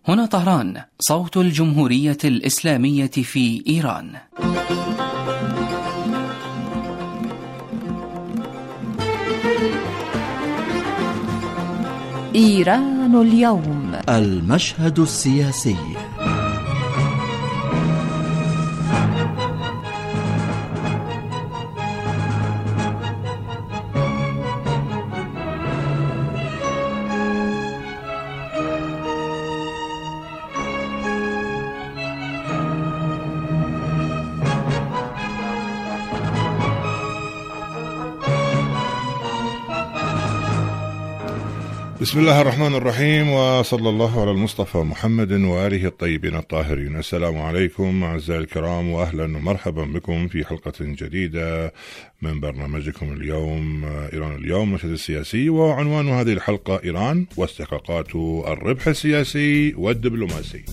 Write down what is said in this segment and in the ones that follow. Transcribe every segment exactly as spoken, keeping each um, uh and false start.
هنا طهران، صوت الجمهورية الإسلامية في إيران. إيران اليوم، المشهد السياسي. بسم الله الرحمن الرحيم، وصلى الله على المصطفى محمد وآله الطيبين الطاهرين. السلام عليكم أعزائي الكرام، وأهلا ومرحبا بكم في حلقة جديدة من برنامجكم اليوم إيران اليوم، مشهد السياسي، وعنوان هذه الحلقة إيران واستحقاقات الربح السياسي والدبلوماسي.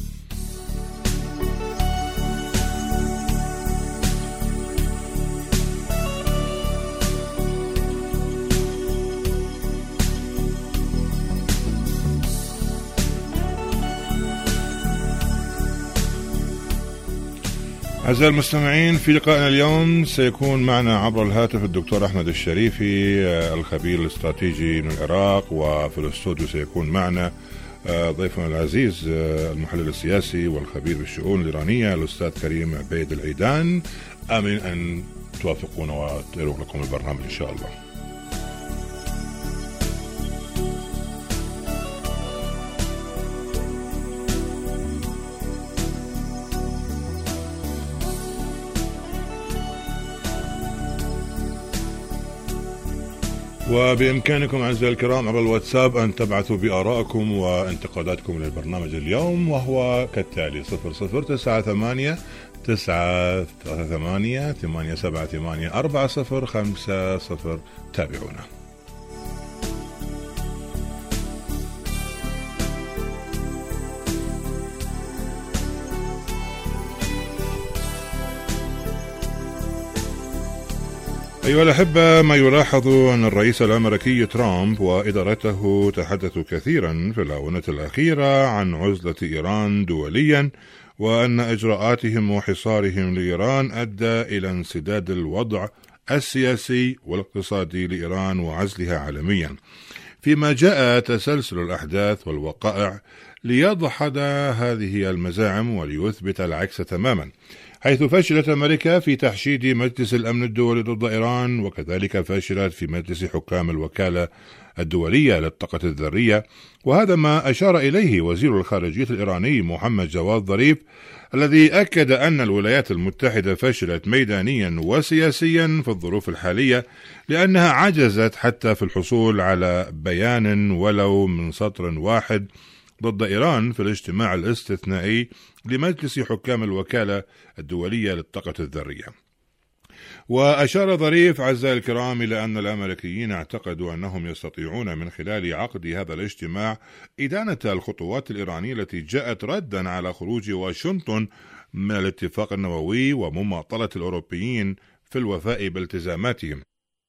أعزائي المستمعين، في لقائنا اليوم سيكون معنا عبر الهاتف الدكتور أحمد الشريفي، الخبير الاستراتيجي من العراق، وفي الاستوديو سيكون معنا ضيفنا العزيز المحلل السياسي والخبير بالشؤون الإيرانية الأستاذ كريم عبيد العيدان. آمين أن توافقونا وتروق لكم البرنامج إن شاء الله. وبإمكانكم أعزائي الكرام عبر الواتساب أن تبعثوا بآرائكم وانتقاداتكم للبرنامج اليوم، وهو كالتالي: صفر صفر تسعة ثمانية تسعة ثمانية ثمانية سبعة ثمانية أربعة صفر خمسة صفر. تابعونا. أيها الأحبة، ما يلاحظ أن الرئيس الأمريكي ترامب وإدارته تحدثوا كثيرا في الآونة الأخيرة عن عزلة إيران دوليا، وأن إجراءاتهم وحصارهم لإيران أدى إلى انسداد الوضع السياسي والاقتصادي لإيران وعزلها عالميا، فيما جاء تسلسل الأحداث والوقائع ليدحض هذه المزاعم وليثبت العكس تماما، حيث فشلت أمريكا في تحشيد مجلس الأمن الدولي ضد إيران، وكذلك فشلت في مجلس حكام الوكالة الدولية للطاقة الذرية. وهذا ما أشار إليه وزير الخارجية الإيراني محمد جواد ظريف، الذي أكد أن الولايات المتحدة فشلت ميدانيا وسياسيا في الظروف الحالية، لأنها عجزت حتى في الحصول على بيان ولو من سطر واحد ضد إيران في الاجتماع الاستثنائي لمجلس حكام الوكالة الدولية للطاقة الذرية. وأشار ظريف أعزائي الكرام إلى أن الأمريكيين اعتقدوا أنهم يستطيعون من خلال عقد هذا الاجتماع إدانة الخطوات الإيرانية التي جاءت ردا على خروج واشنطن من الاتفاق النووي ومماطلة الأوروبيين في الوفاء بالتزاماتهم.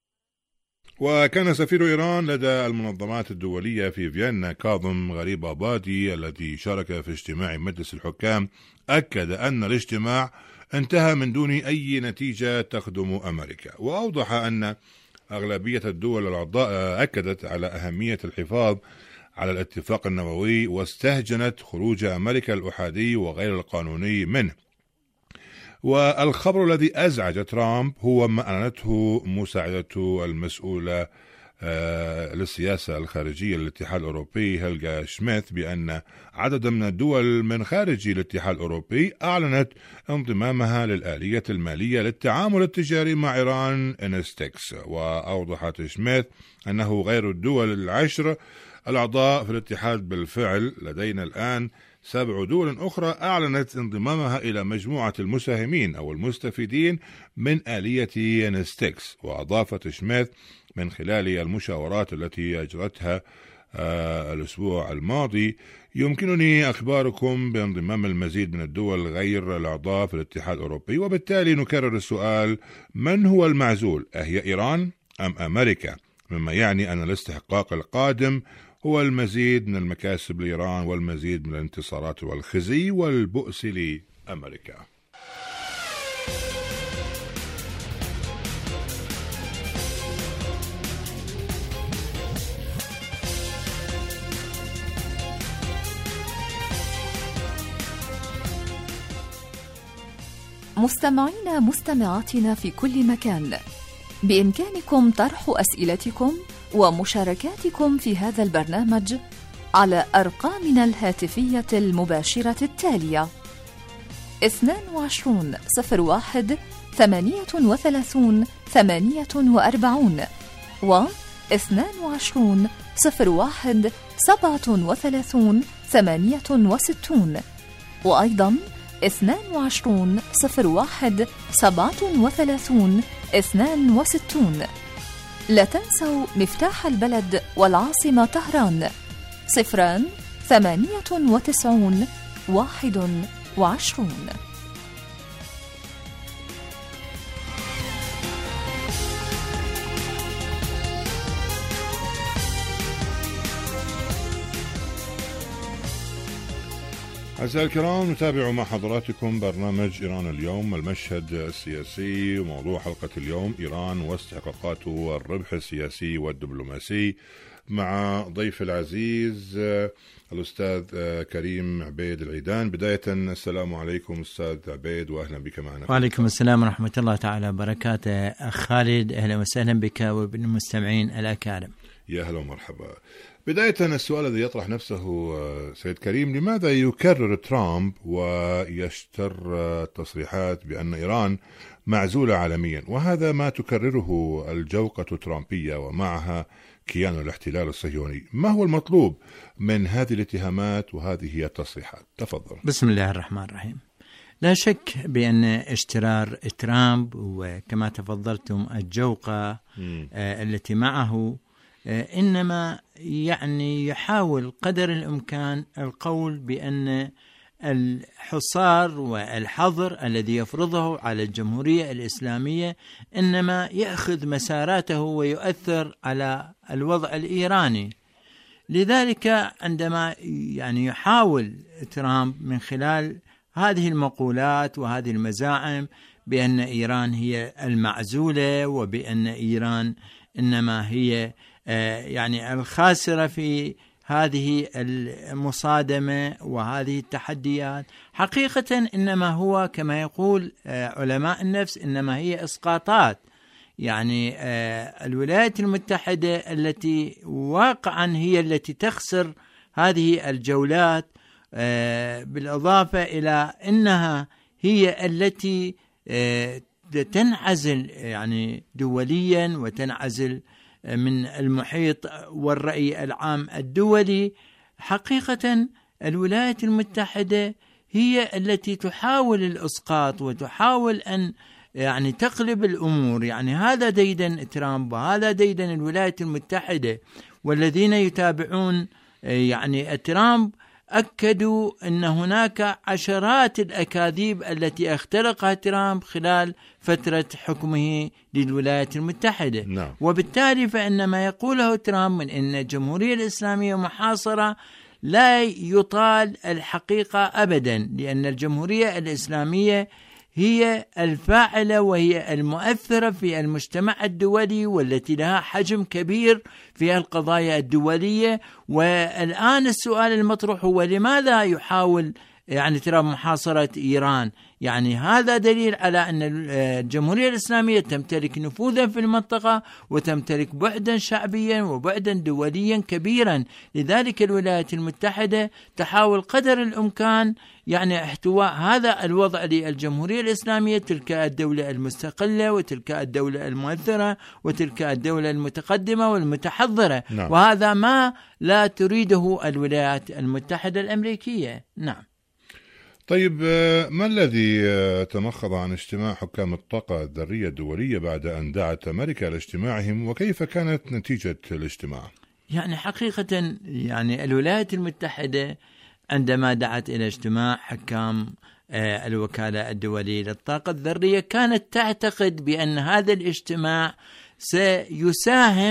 وكان سفير إيران لدى المنظمات الدولية في فيينا كاظم غريب آبادي، الذي شارك في اجتماع مجلس الحكام، أكد أن الاجتماع انتهى من دون أي نتيجة تخدم أمريكا، وأوضح أن أغلبية الدول الأعضاء أكدت على أهمية الحفاظ على الاتفاق النووي، واستهجنت خروج أمريكا الأحادي وغير القانوني منه. والخبر الذي أزعج ترامب هو ما أعلنته مساعدته المسؤولة آه للسياسة الخارجية للاتحاد الأوروبي هيلغا شميث، بأن عددا من الدول من خارج الاتحاد الأوروبي أعلنت انضمامها للآلية المالية للتعامل التجاري مع إيران إنستكس. وأوضحت شميث أنه غير الدول العشر الأعضاء في الاتحاد، بالفعل لدينا الآن سبع دول أخرى أعلنت انضمامها إلى مجموعة المساهمين أو المستفيدين من آلية إنستكس. وأضافت شميث: من خلال المشاورات التي أجرتها آه الأسبوع الماضي، يمكنني أخباركم بانضمام المزيد من الدول غير الأعضاء في الاتحاد الأوروبي، وبالتالي نكرر السؤال: من هو المعزول؟ أهي إيران أم أمريكا؟ مما يعني أن الاستحقاق القادم هو المزيد من المكاسب لإيران والمزيد من الانتصارات والخزي والبؤس لأمريكا. مستمعين مستمعاتنا في كل مكان، بإمكانكم طرح أسئلتكم ومشاركاتكم في هذا البرنامج على أرقامنا الهاتفية المباشرة التالية: اثنان وعشرون صفر واحد ثمانية وثلاثون ثمانية وأربعون و اثنان وعشرون صفر واحد سبعة وثلاثون ثمانية وستون، وأيضا اثنان وعشرون صفر واحد سبعة وثلاثون اثنان وستون. لا تنسوا مفتاح البلد والعاصمة طهران صفران ثمانية وتسعون واحد وعشرون. أعزائي الكرام، نتابع مع حضراتكم برنامج إيران اليوم، المشهد السياسي، وموضوع حلقة اليوم إيران واستحقاقاته والربح السياسي والدبلوماسي، مع ضيف العزيز الأستاذ كريم عبيد العيدان. بداية السلام عليكم أستاذ عبيد، وأهلا بك معنا. وعليكم السلام ورحمة الله تعالى وبركاته. أخ خالد، أهلا وسهلا بك وبالمستمعين الأكارم. يا هلا ومرحبا. بداية السؤال الذي يطرح نفسه سيد كريم، لماذا يكرر ترامب ويشتر تصريحات بأن إيران معزولة عالميا، وهذا ما تكرره الجوقة الترامبية ومعها كيان الاحتلال الصهيوني؟ ما هو المطلوب من هذه الاتهامات وهذه التصريحات؟ تفضل. بسم الله الرحمن الرحيم. لا شك بأن اشترار ترامب وكما تفضلتم الجوقة آه التي معه إنما يعني يحاول قدر الإمكان القول بأن الحصار والحظر الذي يفرضه على الجمهورية الإسلامية إنما يأخذ مساراته ويؤثر على الوضع الإيراني. لذلك عندما يعني يحاول ترامب من خلال هذه المقولات وهذه المزاعم بأن إيران هي المعزولة وبأن إيران إنما هي يعني الخاسرة في هذه المصادمة وهذه التحديات، حقيقة إنما هو كما يقول علماء النفس إنما هي إسقاطات. يعني الولايات المتحدة التي واقعا هي التي تخسر هذه الجولات، بالإضافة إلى أنها هي التي تنعزل يعني دوليا وتنعزل من المحيط والرأي العام الدولي. حقيقة الولايات المتحدة هي التي تحاول الإسقاط وتحاول أن يعني تقلب الأمور. يعني هذا ديدن ترامب وهذا ديدن الولايات المتحدة، والذين يتابعون يعني ترامب أكدوا أن هناك عشرات الأكاذيب التي اختلقها ترامب خلال فترة حكمه للولايات المتحدة. نعم. وبالتالي فإن ما يقوله ترامب من أن الجمهورية الإسلامية محاصرة لا يطال الحقيقة أبدا، لأن الجمهورية الإسلامية هي الفاعلة وهي المؤثرة في المجتمع الدولي والتي لها حجم كبير في القضايا الدولية. والآن السؤال المطروح هو لماذا يحاول يعني ترى محاصرة إيران؟ يعني هذا دليل على أن الجمهورية الإسلامية تمتلك نفوذا في المنطقة وتمتلك بعدا شعبيا وبعدا دوليا كبيرا. لذلك الولايات المتحدة تحاول قدر الإمكان يعني احتواء هذا الوضع للجمهورية الإسلامية، تلك الدولة المستقلة وتلك الدولة المؤثرة وتلك الدولة المتقدمة والمتحضرة. نعم. وهذا ما لا تريده الولايات المتحدة الأمريكية. نعم. طيب، ما الذي تمخض عن اجتماع حكام الطاقة الذرية الدولية بعد أن دعت أمريكا لاجتماعهم، وكيف كانت نتيجة الاجتماع؟ يعني حقيقة يعني الولايات المتحدة عندما دعت إلى اجتماع حكام الوكالة الدولية للطاقة الذرية كانت تعتقد بأن هذا الاجتماع سيساهم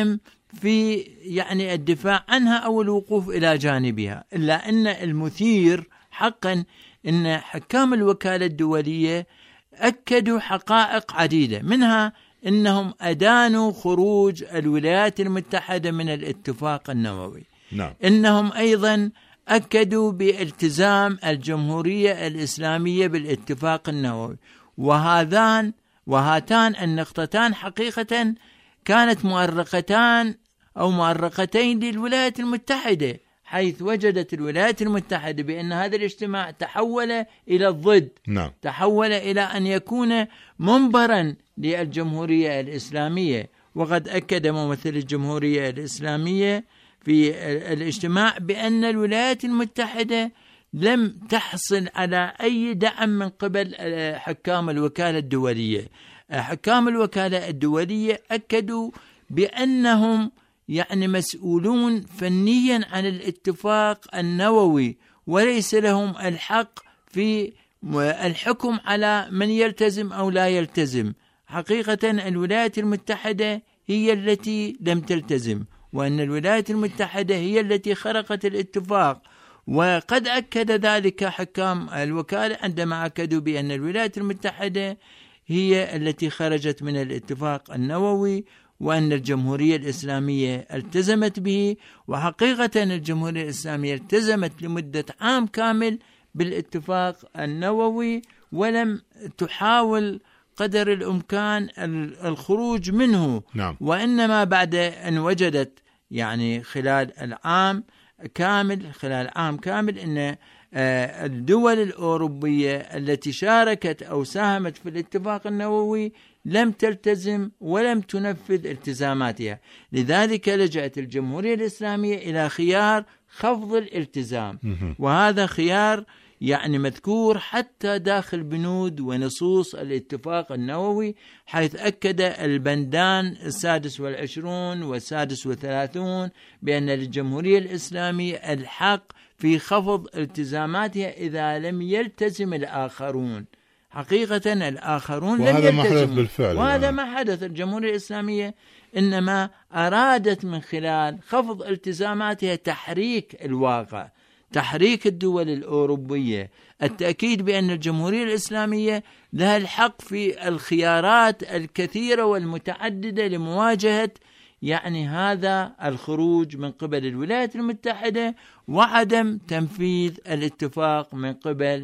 في يعني الدفاع عنها أو الوقوف إلى جانبها، إلا أن المثير حقا أن حكام الوكالة الدولية أكدوا حقائق عديدة، منها أنهم أدانوا خروج الولايات المتحدة من الاتفاق النووي. نعم. إنهم أيضا أكدوا بالتزام الجمهورية الإسلامية بالاتفاق النووي، وهذان وهاتان النقطتان حقيقة كانت مؤرقتان أو مؤرقتين للولايات المتحدة، حيث وجدت الولايات المتحدة بأن هذا الاجتماع تحول إلى الضد. نعم. تحول إلى أن يكون منبرا للجمهورية الإسلامية. وقد أكد ممثل الجمهورية الإسلامية في الاجتماع بأن الولايات المتحدة لم تحصل على أي دعم من قبل حكام الوكالة الدولية. حكام الوكالة الدولية أكدوا بأنهم يعني مسؤولون فنيا عن الاتفاق النووي، وليس لهم الحق في الحكم على من يلتزم أو لا يلتزم. حقيقة الولايات المتحدة هي التي لم تلتزم، وأن الولايات المتحدة هي التي خرقت الاتفاق. وقد أكد ذلك حكام الوكالة عندما أكدوا بأن الولايات المتحدة هي التي خرجت من الاتفاق النووي، وأن الجمهورية الإسلامية التزمت به. وحقيقة الجمهورية الإسلامية التزمت لمدة عام كامل بالاتفاق النووي، ولم تحاول قدر الإمكان الخروج منه. نعم. وإنما بعد أن وجدت يعني خلال العام كامل خلال عام كامل أن الدول الأوروبية التي شاركت أو ساهمت في الاتفاق النووي لم تلتزم ولم تنفذ التزاماتها، لذلك لجأت الجمهورية الإسلامية إلى خيار خفض الالتزام. وهذا خيار يعني مذكور حتى داخل بنود ونصوص الاتفاق النووي، حيث أكد البندان السادس والعشرون والسادس والثلاثون بأن للجمهورية الإسلامية الحق في خفض التزاماتها إذا لم يلتزم الآخرون. حقيقة الآخرون لم يلتزموا، وهذا ما حدث. الجمهورية الإسلامية إنما أرادت من خلال خفض التزاماتها تحريك الواقع، تحريك الدول الأوروبية، التأكيد بأن الجمهورية الإسلامية لها الحق في الخيارات الكثيرة والمتعددة لمواجهة يعني هذا الخروج من قبل الولايات المتحدة وعدم تنفيذ الاتفاق من قبل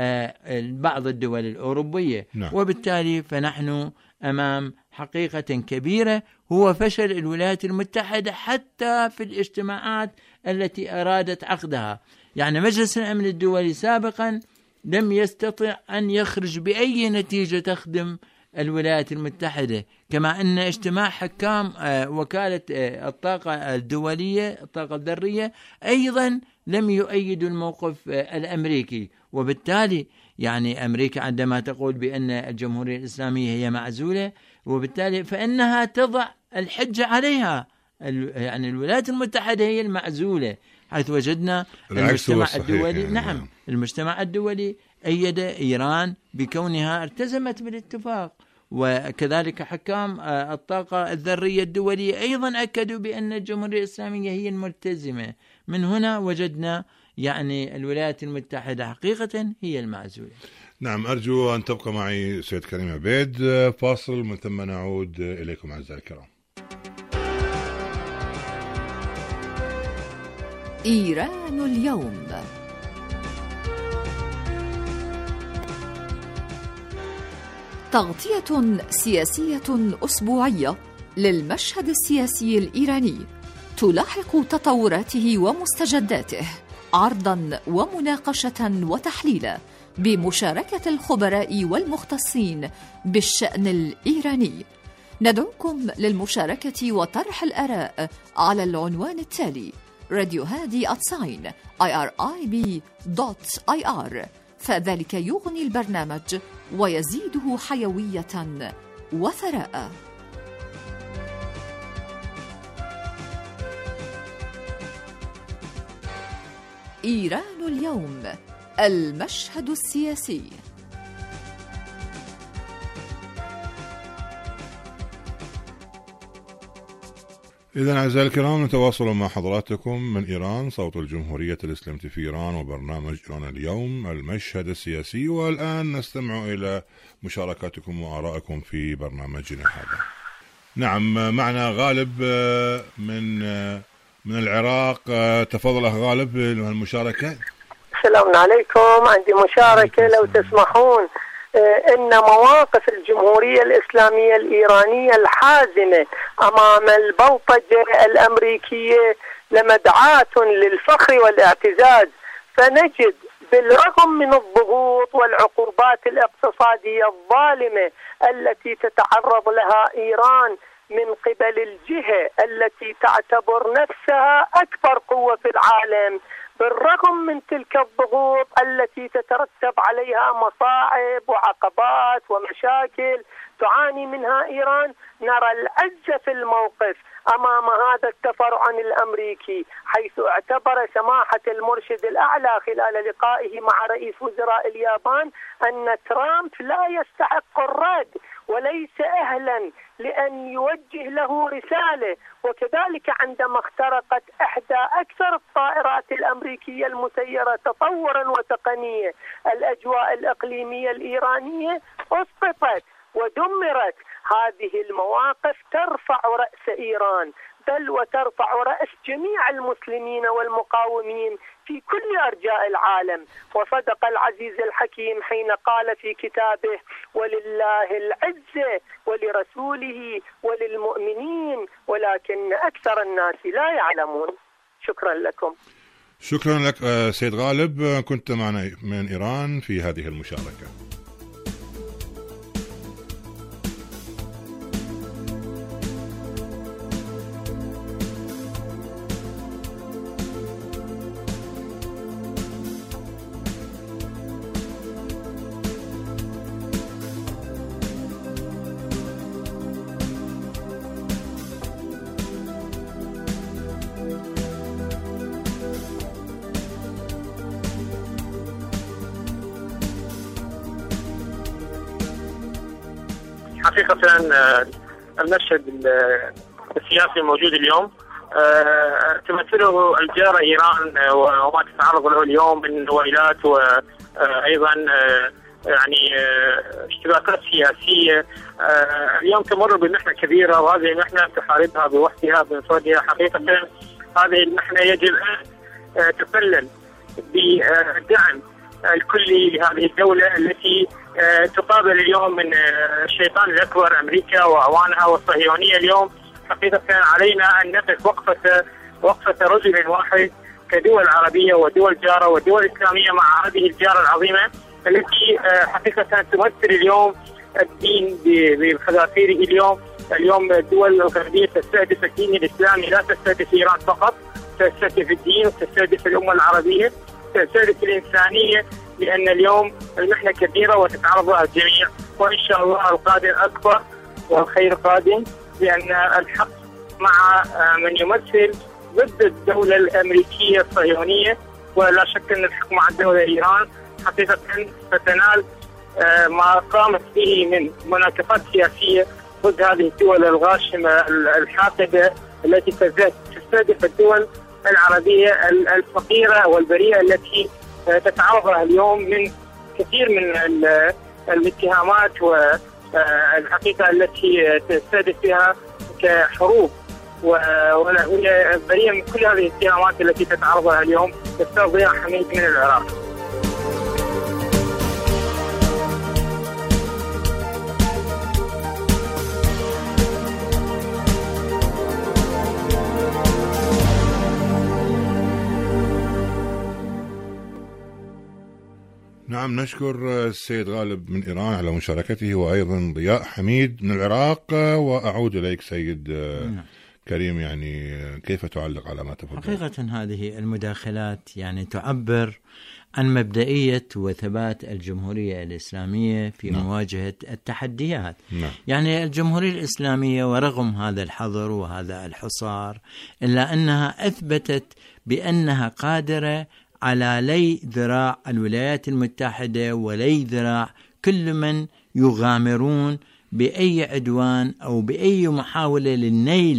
بعض الدول الأوروبية. نعم. وبالتالي فنحن أمام حقيقة كبيرة، هو فشل الولايات المتحدة حتى في الاجتماعات التي أرادت عقدها. يعني مجلس الأمن الدولي سابقا لم يستطع أن يخرج بأي نتيجة تخدم الولايات المتحدة، كما أن اجتماع حكام وكالة الطاقة الدولية الطاقة الذرية أيضا لم يؤيد الموقف الأمريكي. وبالتالي يعني أمريكا عندما تقول بأن الجمهورية الإسلامية هي معزولة، وبالتالي فإنها تضع الحجة عليها، يعني الولايات المتحدة هي المعزولة، حيث وجدنا المجتمع الدولي يعني. نعم، المجتمع الدولي أيد إيران بكونها التزمت بالاتفاق، وكذلك حكام الطاقة الذرية الدولية أيضا أكدوا بأن الجمهورية الإسلامية هي الملتزمة. من هنا وجدنا يعني الولايات المتحدة حقيقة هي المعزولة. نعم، أرجو أن تبقى معي سيد كريم عبيد. فاصل من ثم نعود إليكم أعزائي الكرام. إيران اليوم. تغطية سياسية أسبوعية للمشهد السياسي الإيراني، تلاحق تطوراته ومستجداته، عرضا ومناقشة وتحليلا بمشاركة الخبراء والمختصين بالشأن الإيراني. ندعوكم للمشاركة وطرح الآراء على العنوان التالي: راديو هادي آت ساين آي آر آي بي دوت آي آر، فذلك يغني البرنامج ويزيده حيوية وثراء. إيران اليوم، المشهد السياسي. إذن أعزائي الكرام، نتواصل مع حضراتكم من إيران، صوت الجمهورية الإسلامية في إيران، وبرنامج إيران اليوم، المشهد السياسي. والآن نستمع إلى مشاركاتكم وآرائكم في برنامجنا هذا. نعم، معنا غالب من من العراق. تفضل أخ غالب المشاركة. السلام عليكم. عندي مشاركة لو تسمحون. إن مواقف الجمهورية الإسلامية الإيرانية الحازمة أمام البلطجة الأمريكية لمدعاة للفخر والاعتزاز، فنجد بالرغم من الضغوط والعقوبات الاقتصادية الظالمة التي تتعرض لها إيران من قبل الجهة التي تعتبر نفسها أكبر قوة في العالم، بالرغم من تلك الضغوط التي تترتب عليها مصاعب وعقبات ومشاكل تعاني منها إيران، نرى العزة في الموقف أمام هذا التفرعن الأمريكي، حيث اعتبر سماحة المرشد الأعلى خلال لقائه مع رئيس وزراء اليابان أن ترامب لا يستحق الرد وليس أهلا لأن يوجه له رسالة. وكذلك عندما اخترقت إحدى أكثر الطائرات الأمريكية المسيرة تطورا وتقنية الأجواء الإقليمية الإيرانية، أسقطت ودمرت. هذه المواقف ترفع رأس إيران، بل وترفع رأس جميع المسلمين والمقاومين في كل أرجاء العالم. وصدق العزيز الحكيم حين قال في كتابه: ولله العزة ولرسوله وللمؤمنين ولكن أكثر الناس لا يعلمون. شكرا لكم. شكرا لك سيد غالب، كنت معنا من إيران في هذه المشاركة. حقيقة المشهد السياسي الموجود اليوم تمثله الجارة إيران وما تتعرض له اليوم من ويلات، وأيضا يعني اشتباكات سياسية. اليوم تمر بمحنة كبيرة، وهذه المحنة تحاربها بوحدها بمفردها. حقيقة هذه المحنة يجب أن تقلل بدعم الكلي لهذه الدولة التي تقابل اليوم من الشيطان الأكبر أمريكا وأعوانها والصهيونية. اليوم حقيقة علينا أن نقف وقفة وقفة رجل واحد كدول عربية ودول جارة ودول إسلامية مع هذه الجارة العظيمة التي حقيقة تمثل اليوم الدين بحذافيره. اليوم اليوم الدول الغربية تستهدف الدين الإسلامي، لا تستهدف إيران فقط، تستهدف الدين وتستهدف الأمة العربية، تستهدف الإنسانية، لأن اليوم المحنة كبيرة وتتعرض لها الجميع، وإن شاء الله القادم أكبر والخير قادم، لأن الحق مع من يمثل ضد الدولة الأمريكية الصهيونية، ولا شك أن الحق مع الدولة إيران. حقيقة ستنال ما قامت به من مناكفات سياسية ضد هذه الدول الغاشمة الحاقدة التي تستهدف الدول العربية الفقيرة والبريئة التي تتعرض لها اليوم من كثير من الاتهامات والحقيقة التي تستهدف بها كحروب، وهي بريئة من كل هذه الاتهامات التي تتعرض لها اليوم أستاذ ضياء حميد من العراق. نعم، نشكر السيد غالب من إيران على مشاركته، وأيضا ضياء حميد من العراق. وأعود إليك سيد نعم. كريم، يعني كيف تعلق على ما تفضل؟ حقيقة هذه المداخلات يعني تعبر عن مبدئية وثبات الجمهورية الإسلامية في نعم. مواجهة التحديات. نعم. يعني الجمهورية الإسلامية ورغم هذا الحظر وهذا الحصار إلا أنها أثبتت بأنها قادرة على لي ذراع الولايات المتحدة ولي ذراع كل من يغامرون بأي عدوان أو بأي محاولة للنيل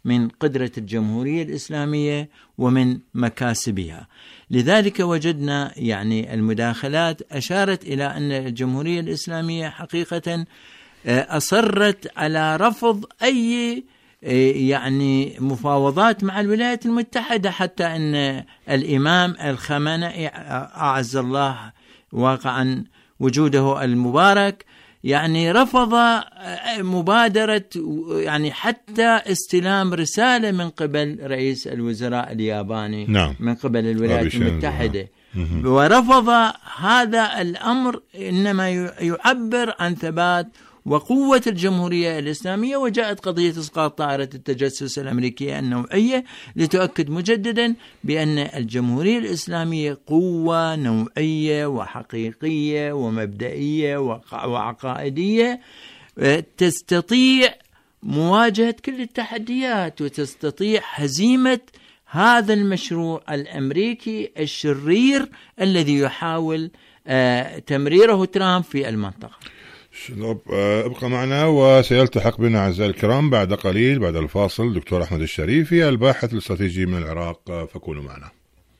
من قدرة الجمهورية الإسلامية ومن مكاسبها. لذلك وجدنا يعني المداخلات أشارت إلى أن الجمهورية الإسلامية حقيقة أصرت على رفض أي يعني مفاوضات مع الولايات المتحدة، حتى أن الإمام الخامنئي أعز الله واقعا وجوده المبارك يعني رفض مبادرة يعني حتى استلام رسالة من قبل رئيس الوزراء الياباني نعم. من قبل الولايات المتحدة، ورفض هذا الأمر، إنما يعبر عن ثبات وقوة الجمهورية الإسلامية. وجاءت قضية إسقاط طائرة التجسس الأمريكية النوعية لتؤكد مجددا بأن الجمهورية الإسلامية قوة نوعية وحقيقية ومبدئية وعقائدية تستطيع مواجهة كل التحديات وتستطيع هزيمة هذا المشروع الأمريكي الشرير الذي يحاول تمريره ترامب في المنطقة. ابقى معنا وسيلتحق بنا أعزائي الكرام بعد قليل بعد الفاصل دكتور أحمد الشريفي الباحث الاستراتيجي من العراق، فكونوا معنا.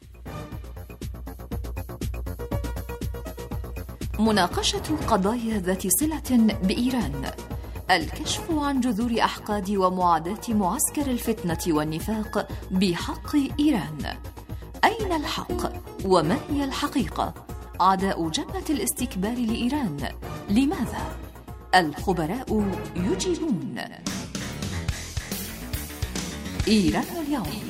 مناقشة قضايا ذات صلة بإيران، الكشف عن جذور أحقاد ومعاداة معسكر الفتنة والنفاق بحق إيران. أين الحق وما هي الحقيقة؟ أعداء جبهة الاستكبار لإيران لماذا؟ الخبراء يجيبون. إيران اليوم.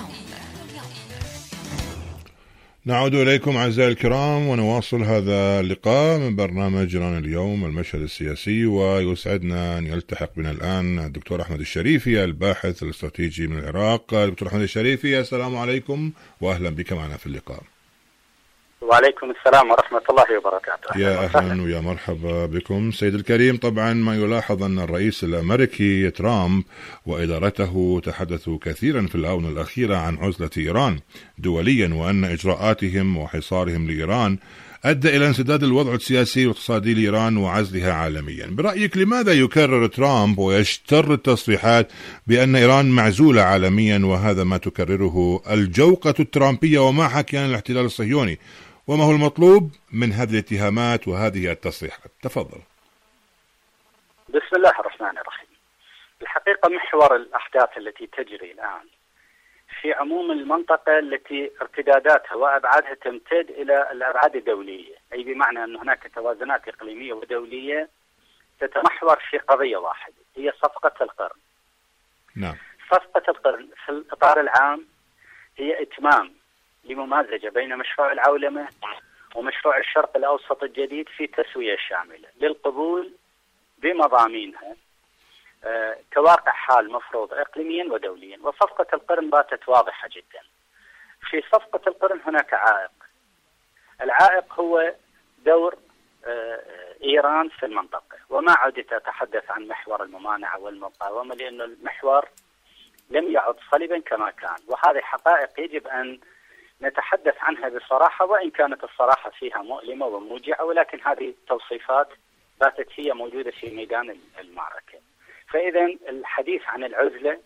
نعود إليكم أعزائي الكرام ونواصل هذا اللقاء من برنامج إيران اليوم المشهد السياسي، ويسعدنا أن يلتحق بنا الآن الدكتور أحمد الشريفي الباحث الاستراتيجي من العراق. دكتور أحمد الشريفي، السلام عليكم وأهلا بك معنا في اللقاء. وعليكم السلام ورحمة الله وبركاته. يا أهلا ويا مرحبا بكم سيد الكريم. طبعا ما يلاحظ أن الرئيس الأمريكي ترامب وإدارته تحدثوا كثيرا في الآونة الأخيرة عن عزلة إيران دوليا، وأن إجراءاتهم وحصارهم لإيران أدى إلى انسداد الوضع السياسي والاقتصادي لإيران وعزلها عالميا. برأيك لماذا يكرر ترامب ويشتر التصريحات بأن إيران معزولة عالميا، وهذا ما تكرره الجوقة الترامبية وما حكي عن الاحتلال الصهيوني؟ وما هو المطلوب من هذه الاتهامات وهذه التصريحات؟ تفضل. بسم الله الرحمن الرحيم. الحقيقة محور الأحداث التي تجري الآن في عموم المنطقة التي ارتداداتها وأبعادها تمتد إلى الأبعاد الدولية، أي بمعنى أن هناك توازنات إقليمية ودولية تتمحور في قضية واحدة، هي صفقة القرن. نعم. صفقة القرن في الإطار العام هي إتمام لممازجة بين مشروع العولمة ومشروع الشرق الأوسط الجديد في تسوية شاملة للقبول بمضامينها آه كواقع حال مفروض إقليميا ودوليا. وصفقة القرن باتت واضحة جدا. في صفقة القرن هناك عائق، العائق هو دور آه إيران في المنطقة، وما عدت أتحدث عن محور الممانعة والمقاومة لأن المحور لم يعد صلبا كما كان، وهذه حقائق يجب أن نتحدث عنها بصراحة، وإن كانت الصراحة فيها مؤلمة وموجعة، ولكن هذه التوصيفات باتت هي موجودة في ميدان المعركة. فإذا الحديث عن العزلة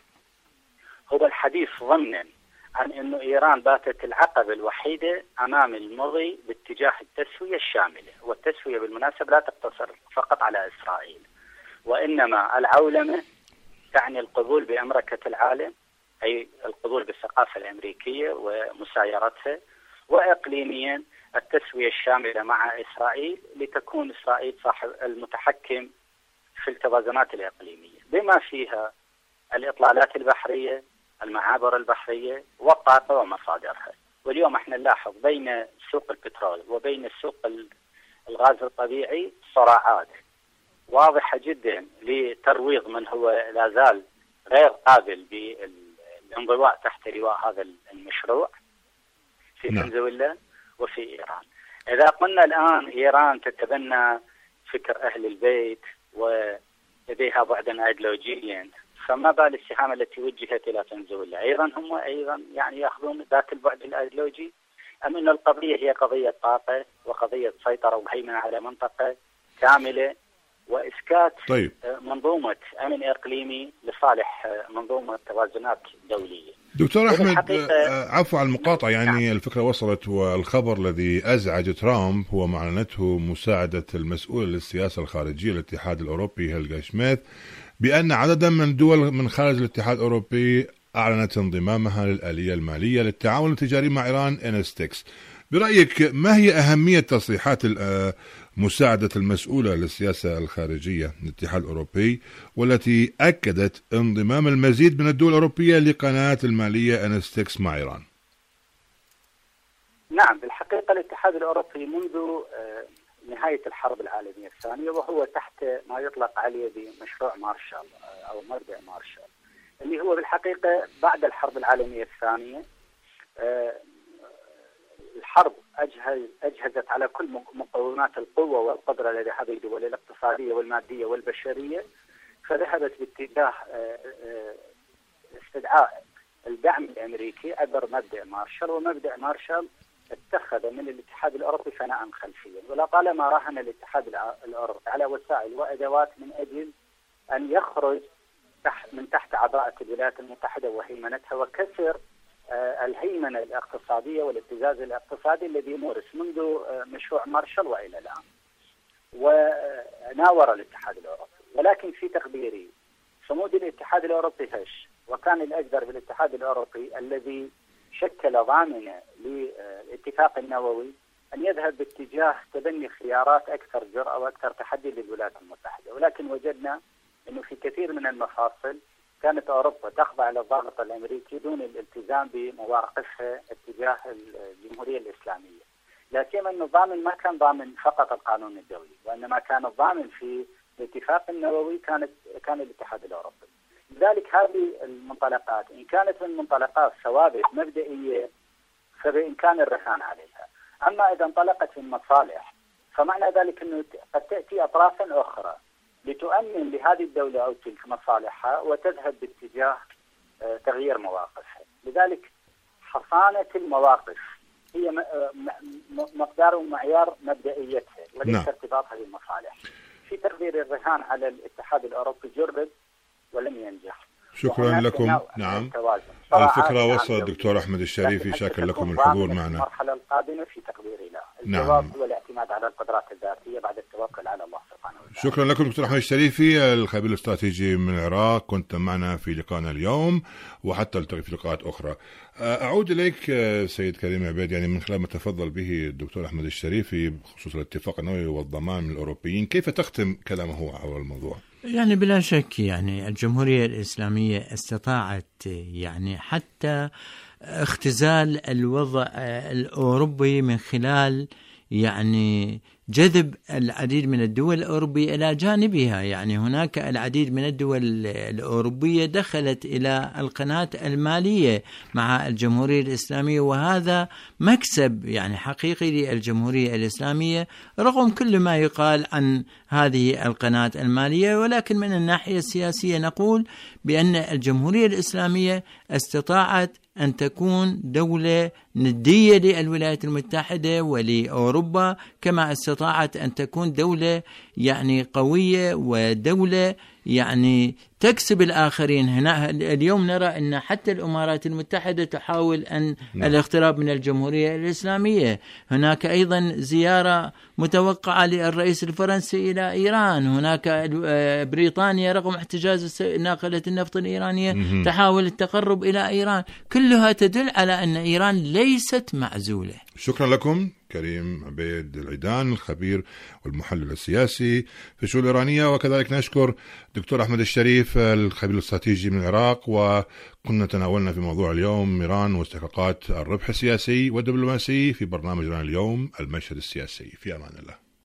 هو الحديث ضمنا عن أن إيران باتت العقبة الوحيدة أمام المضي باتجاه التسوية الشاملة، والتسوية بالمناسبة لا تقتصر فقط على إسرائيل، وإنما العولمة تعني القبول بأمريكة العالم، أي القبول بالثقافة الأمريكية ومسايرتها، وإقليميا التسوية الشاملة مع إسرائيل لتكون إسرائيل صاحب المتحكم في التوازنات الإقليمية بما فيها الإطلالات البحرية، المعابر البحرية والطاقة ومصادرها. واليوم احنا نلاحظ بين سوق البترول وبين سوق الغاز الطبيعي صراعات واضحة جدا لترويض من هو لا زال غير قابل بالانضواء تحت لواء هذا المشروع في فنزويلا وفي إيران. إذا قلنا الآن إيران تتبنى فكر أهل البيت ولديها بعدا أيديولوجيا، فما بال السهام التي وجهت إلى فنزويلا أيضا هم أيضا يعني يأخذون ذات البعد الأيديولوجي، أم أن القضية هي قضية طاقة وقضية سيطرة وهيمنة على منطقة كاملة وإسكات طيب. منظومة أمن إقليمي لصالح منظومة توازنات دولية. دكتور أحمد، عفوا على المقاطعة، يعني الفكرة وصلت، والخبر الذي أزعج ترامب هو معلنته مساعدة المسؤول للسياسة الخارجية للاتحاد الأوروبي هيلغا شميث بأن عددا من الدول من خارج الاتحاد الأوروبي أعلنت انضمامها للآلية المالية للتعاون التجاري مع إيران إنستكس. برأيك ما هي أهمية تصريحات مساعدة المسؤولة للسياسة الخارجية للاتحاد الأوروبي والتي أكدت انضمام المزيد من الدول الأوروبية لقناة المالية إنستكس مع إيران؟ نعم، بالحقيقة الاتحاد الأوروبي منذ نهاية الحرب العالمية الثانية وهو تحت ما يطلق عليه بمشروع مارشال أو مبدأ مارشال، اللي هو بالحقيقة بعد الحرب العالمية الثانية الحرب أجهز أجهزت على كل مقومات القوة والقدرة لدى هذه الدول الاقتصادية والمادية والبشرية، فذهبت باتجاه استدعاء الدعم الأمريكي عبر مبدأ مارشال. ومبدأ مارشال اتخذ من الاتحاد الأوروبي ثناء خلفيا، ولطالما راهن الاتحاد الأوروبي على وسائل وأدوات من أجل أن يخرج تحت من تحت عباءة الولايات المتحدة وهيمنتها وكسر الهيمنة الاقتصادية والابتزاز الاقتصادي الذي مورس منذ مشروع مارشال وإلى الآن. وناور الاتحاد الأوروبي، ولكن في تقديري صمود الاتحاد الأوروبي هش، وكان الأجدر بالاتحاد الأوروبي الذي شكل ضامنة للاتفاق النووي أن يذهب باتجاه تبني خيارات أكثر جرأة وأكثر تحدي للولايات المتحدة. ولكن وجدنا أنه في كثير من المفاصل كانت أوروبا تخضع للضغط الأمريكي دون الالتزام بمواقفها اتجاه الجمهورية الإسلامية، لا سيما أن الضامن ما كان ضامن فقط القانون الدولي، وإنما كان الضامن في الاتفاق النووي كانت كان الاتحاد الأوروبي. لذلك هذه المنطلقات إن كانت من منطلقات ثوابت مبدئية فبإمكان الرهان عليها، أما إذا انطلقت من مصالح فمعنى ذلك أنه قد تأتي أطراف أخرى لتؤمن لهذه الدولة أو تلك مصالحها وتذهب باتجاه تغيير مواقفها. لذلك حصانة المواقف هي مقدار ومعيار مبدئيتها وليس ارتباطها بالمصالح. في تقدير الرهان على الاتحاد الأوروبي جرب ولم ينجح. شكرا لكم. نعم، الفكرة وصلت دكتور أحمد الشريفي، شاكر لكم الحضور معنا. المرحلة القادمة في تقديري لا الجواب هو الاعتماد على القدرات الذاتية بعد التوكل على الله سبحانه وتعالى. شكرا لكم دكتور أحمد الشريفي، الخبير الاستراتيجي من العراق، كنت معنا في لقائنا اليوم وحتى نلتقي في لقاءات أخرى. أعود إليك سيد كريم عبيد، يعني من خلال ما تفضل به الدكتور أحمد الشريفي بخصوص الاتفاق النووي والضمان من الأوروبيين، كيف تختم كلامه حول الموضوع؟ يعني بلا شك يعني الجمهورية الإسلامية استطاعت يعني حتى اختزال الوضع الأوروبي من خلال يعني جذب العديد من الدول الأوروبية إلى جانبها. يعني هناك العديد من الدول الأوروبية دخلت إلى القناة المالية مع الجمهورية الإسلامية، وهذا مكسب يعني حقيقي للجمهورية الإسلامية رغم كل ما يقال عن هذه القناة المالية. ولكن من الناحية السياسية نقول بأن الجمهورية الإسلامية استطاعت أن تكون دولة ندية للولايات المتحدة ولأوروبا، كما استطاعت أن تكون دولة يعني قوية ودولة يعني تكسب الآخرين. هنا اليوم نرى أن حتى الإمارات المتحدة تحاول أن نعم. الاقتراب من الجمهورية الإسلامية. هناك أيضا زيارة متوقعة للرئيس الفرنسي إلى إيران. هناك بريطانيا رغم احتجاز ناقلة النفط الإيرانية م- تحاول التقرب إلى إيران. كلها تدل على أن إيران ليست معزولة. شكرا لكم كريم عبيد العيدان، الخبير والمحلل السياسي في الشؤون الإيرانية، وكذلك نشكر دكتور أحمد الشريف الخبير الاستراتيجي من العراق. وكنا تناولنا في موضوع اليوم إيران واستحقاقات الربح السياسي والدبلوماسي في برنامج إيران اليوم المشهد السياسي. في أمان الله.